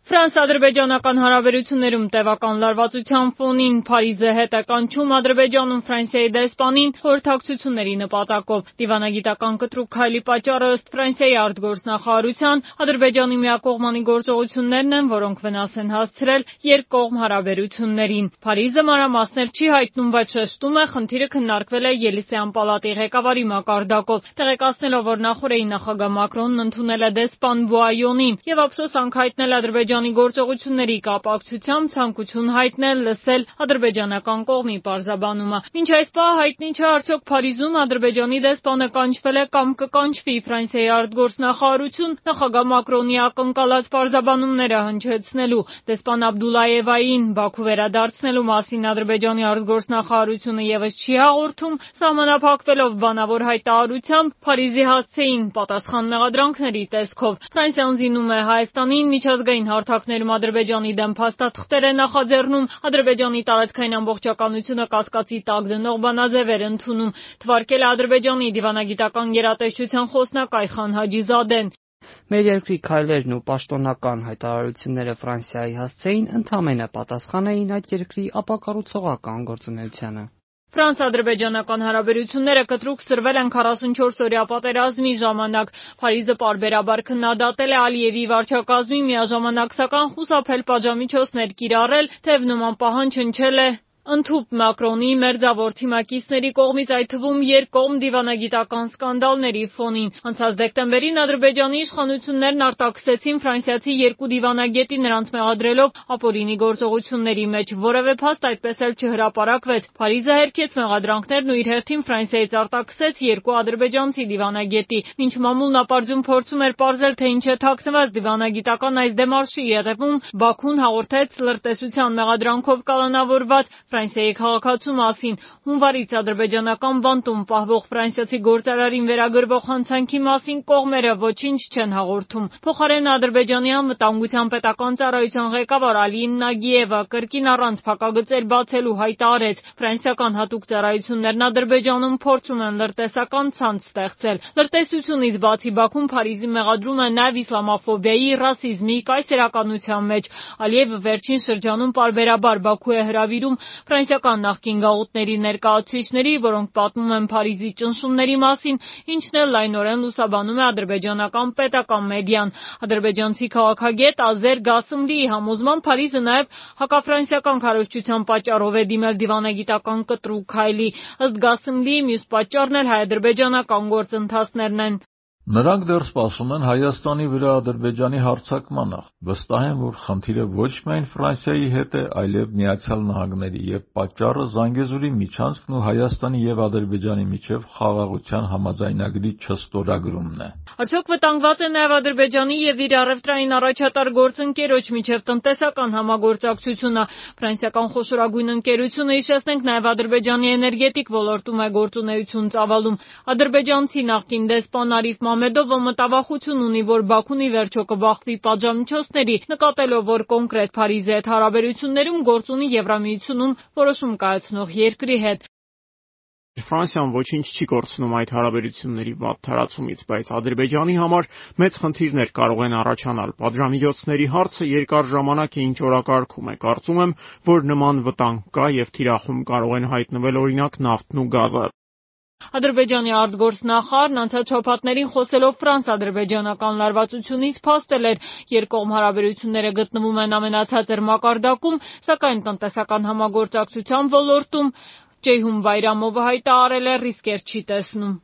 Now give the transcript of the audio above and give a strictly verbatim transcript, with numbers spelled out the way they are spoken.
Ֆրանս-ադրբեջանական հարաբերություններում տևական լարվածության ֆոնին Փարիզը հետ է կանչում Ադրբեջանում Ֆրանսիայի դեսպանին խորհրդակցությունների նպատակով։ Դիվանագիտական կտրուկ քայլի պատճառը ըստ Ֆրանսիայի արտգործնախարարության Ադրբեջանի միակողմանի գործողություններն են, որոնք վնաս են հասցրել երկկողմ հարաբերություններին։ Փարիզը մանրամասներ չի հայտնում, բայց շեշտում է, խնդիրը քննարկվել է Ելիսեյան պալատի ղեկավարի մակարդակով, տեղեկացնելով, որ նախորդային նախագահ Մակրոնն ընդունել է դեսպան Բուայոնին եւ ափսոսանք հայտնել Ադրբեջանի գործողությունների կապակցությամբ ցանկություն հայտնել լսել ադրբեջանական կողմի պարզաբանումը։ Մինչ այս պահը հայտնի չէ, արդյոք Փարիզում Ադրբեջանի դեսպանը կանչվել է կամ կկանչվի։ Ֆրանսիայի արտգործնախարարություն նախագահ Մակրոնի ակնկալած պարզաբանումները հնչեցնելու դեսպան Աբդուլաևային Բաքու վերադարձնելու մասին Ադրբեջանի արտգործնախարարությունը եւս չի հաղորդում, սահմանափակվելով բանավոր հայտարարությամբ Փարիզի հասցեին պատասխան մեղադրանքների տեսքով։ Ֆրանսիան զինում է Հայաստանին միջազգային հարթակներում Ադրբեջանի դեմ փաստաթղթեր է նախաձեռնում, Ադրբեջանի տարածքային ամբողջականությունը կասկածի տակ դնող բանաձևեր ընդունում, թվարկել է Ադրբեջանի դիվանագիտական գերատեսչության խոսնակ Այխան Հաջիզադեն։ Մեր երկրի քայլերն ու պաշտոնական հայտարարությունները Ֆրանսիայի հասցեին ընդամենը պատասխան էին այդ երկրի ապակառուցողական գործունեությանը։ Ֆրանս-ադրբեջանական հարաբերությունները կտրուկ սրվել են քառասունչորս-օրյա պատերազմի ժամանակ։ Փարիզը պարբերաբար քննադատել է Ալիևի վարչակազմի միաժամանակ սակայն խուսափել պատժամիջոցներ կիրառել, թեև նման պահանջ հնչել է ընդհուպ Մակրոնի մերձավոր թիմակիցների կողմից, այդ թվում երկկողմ դիվանագիտական սկանդալների ֆոնին։ Անցած դեկտեմբերին Ադրբեջանի իշխանություններն արտաքսեցին ֆրանսիացի երկու դիվանագետի, նրանց մեղադրելով ապօրինի գործողությունների մեջ։ Որևէ փաստ այդպես էլ չհրապարակվեց։ Փարիզը հերքեց մեղադրանքներն ու իր հերթին Ֆրանսիայից արտաքսեց երկու ադրբեջանցի դիվանագետի։ Մինչ մամուլն ապարդյուն փորձում էր պարզել, թե ինչ է թաքնված դիվանագիտական այս դեմարշի ետևում, Բաքուն հաղորդեց լրտեսության մեղադրանքով կալանավորված Ֆրանսիայի քաղաքացու մասին։ Հունվարից ադրբեջանական բանտում պահվող ֆրանսիացի գործարարին վերագրվող հանցանքի մասին կողմերը ոչինչ չեն հաղորդում։ Փոխարենն Ադրբեջանի անվտանգության պետական ծառայության ղեկավար Ալի Նագիևը կրկին առանց փակագծեր բացելու հայտարարեց, ֆրանսիական հատուկ ծառայություններն Ադրբեջանում փորձում են լրտեսական ցանց ստեղծել։ Լրտեսությունից բացի Բաքուն Փարիզի մեղադրում է նաև իսլամաֆոբիայի, ռասիզմի, կայսերականության մեջ։ Ալիևը վերջին շրջանում պարբերաբար Բաքու է հրավիրում ֆրանսիական նախկին գաղութների ներկայացուցիչների, որոնք պատմում են Փարիզի ճնշումների մասին, ինչն էլ լայնորեն լուսաբանում է ադրբեջանական պետական մեդիան։ Ադրբեջանցի քաղաքագետ Ազեր Գասիմլիի համոզմամբ Փարիզը նաև հակաֆրանսիական քարոզչության պատճառով է դիմել դիվանագիտական կտրուկ քայլի։ Ըստ Գասիմլիի մյուս պատճառն էլ հայ-ադրբեջանական գործընթացներն են։ Նրանք դեռ սպասում են Հայաստանի վրա Ադրբեջանի հարձակմանը։ Վստահ եմ, որ խնդիրը ոչ միայն Ֆրանսիայի հետ է, այլև Միացյալ Նահանգների, եւ պատճառը Զանգեզուրի միջանցքն ու Հայաստանի եւ Ադրբեջանի միջև խաղաղության համաձայնագրի չստորագրումն է։ Արդյոք վտանգված է նաև Ադրբեջանի եւ իր առևտրային առաջատար գործընկերոջ միջև տնտեսական համագործակցությունը։ Ֆրանսիական խոշորագույն ընկերությունը, հիշեցնենք, նաև Ադրբեջանի էներգետիկ ոլորտում է գործունեություն ծավալում։ Ադրբեջանցի նախկին դեսպան Արիֆ Մամեդովը մտավախություն ունի, որ Բաքուն ի վերջո կբախվի պատժամիջոցների, նկատելով, որ կոնկրետ Փարիզի հետ հարաբերություններում գործ ունի Եվրամիությունում որոշում կայացնող երկրի հետ։ Ֆրանսիան ոչինչ չի կորցնում այդ հարաբերությունների վատ թարացումից, բայց Ադրբեջանի համար մեծ խնդիրներ կարող են առաջանալ։ Պատժամիջոցների հարցը երկար ժամանակ է ինչ օրակարգում է։ Կարծում եմ, որ նման վտանգ կա եւ թիրախում կարող են հայտնվել օրինակ նավթն ու գազը։ Ադրբեջանի արտգործնախարարն անցած շաբաթներին խոսելով ֆրանս-ադրբեջանական լարվածությունից փաստել էր, երկկողմ հարաբերությունները գտնվում են ամենացածր մակարդակում, սակայն տնտեսական համագործակցության ոլորտում Ceyhun Bayramova հայտարարել է ռիսկեր չի տեսնում։